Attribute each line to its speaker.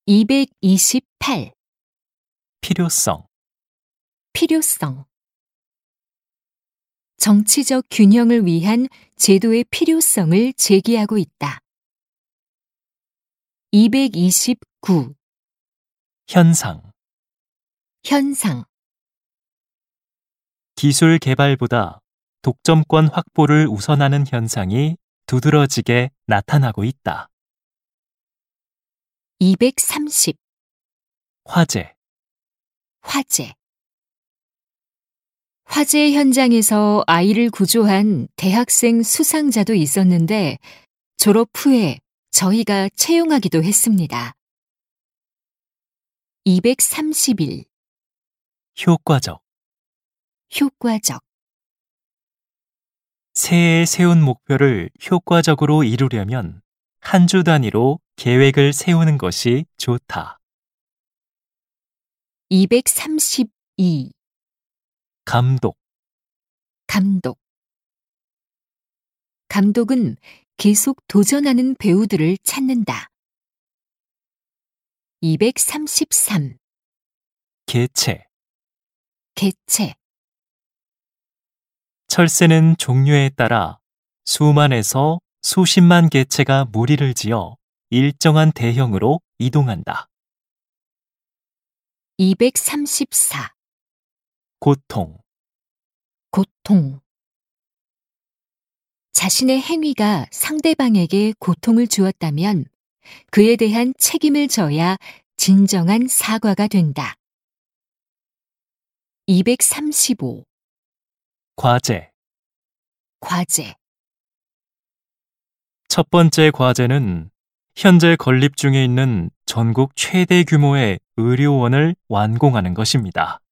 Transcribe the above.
Speaker 1: 228.
Speaker 2: 필요성,
Speaker 1: 필요성. 정치적 균형을 위한 제도의 필요성을 제기하고 있다. 229.
Speaker 2: 현상,
Speaker 1: 현상.
Speaker 2: 기술 개발보다 독점권 확보를 우선하는 현상이 두드러지게 나타나고 있다.
Speaker 1: 230.
Speaker 2: 화재,
Speaker 1: 화재. 화재 현장에서 아이를 구조한 대학생 수상자도 있었는데 졸업 후에 저희가 채용하기도 했습니다. 231.
Speaker 2: 효과적,
Speaker 1: 효과적.
Speaker 2: 새해에 세운 목표를 효과적으로 이루려면 한 주 단위로 계획을 세우는 것이 좋다.
Speaker 1: 232.
Speaker 2: 감독,
Speaker 1: 감독. 감독은 계속 도전하는 배우들을 찾는다. 233.
Speaker 2: 개체,
Speaker 1: 개체.
Speaker 2: 철새는 종류에 따라 수만에서 수십만 개체가 무리를 지어 일정한 대형으로 이동한다.
Speaker 1: 234.
Speaker 2: 고통,
Speaker 1: 고통. 자신의 행위가 상대방에게 고통을 주었다면 그에 대한 책임을 져야 진정한 사과가 된다. 235.
Speaker 2: 과제.
Speaker 1: 과제.
Speaker 2: 첫 번째 과제는 현재 건립 중에 있는 전국 최대 규모의 의료원을 완공하는 것입니다.